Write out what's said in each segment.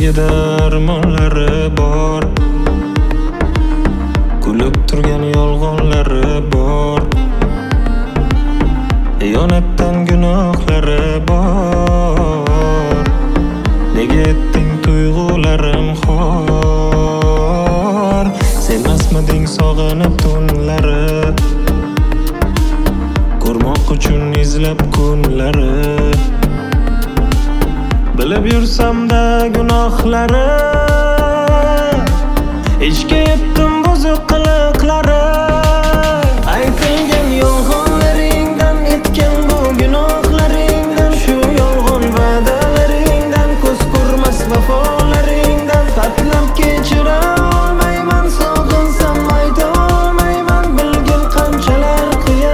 Ko'kragida armonlari bor, kulib turgan yolg'onlari bor, xiyonatdan gunohlari bor. Nega etding tuyg'ularim xor? Sevmasmiding sog'inib tunlari, ko'rmoq uchun izlab kunlari. Bilib yursam-da gunohlari, ichga yetdim buzuq qiliqlari. Aytilgan yolg'onlaringdan, etgan bu gunohlaringdan, shu yolg'on va'dalaringdan, ko'z ko'rmas vafolaringdan qatlab kechira olmayman. Sog'insam ayta olmayman, bilgin qanchalar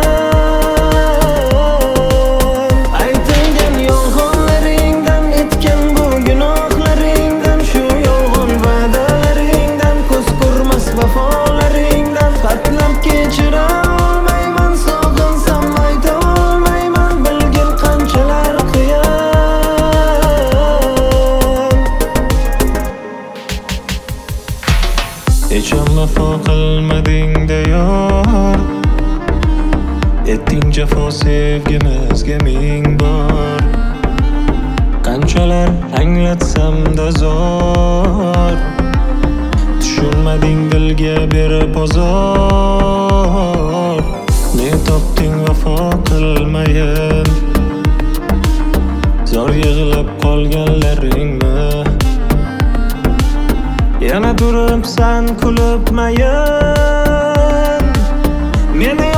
qiyin. Aytilgan yolg'onlaringdan, etgan bu gunohlaringdan, shu yolg'on va'dalaringdan, ko'z ko'rmas vafolaringdan qatlab kechira olmayman. Sog'insam ayta olmayman, bilgin qanchalar qiyin. Hecham vafo qilmading-da yor, etding jafo sevgimizga ming bor. Qanchalar anglatsam-da zor, tushunmading dilga berib ozor. Ne topding vafo qilmayin, zor yig'lab qolganlaringmi? Yana turibsan kulib mayin, meni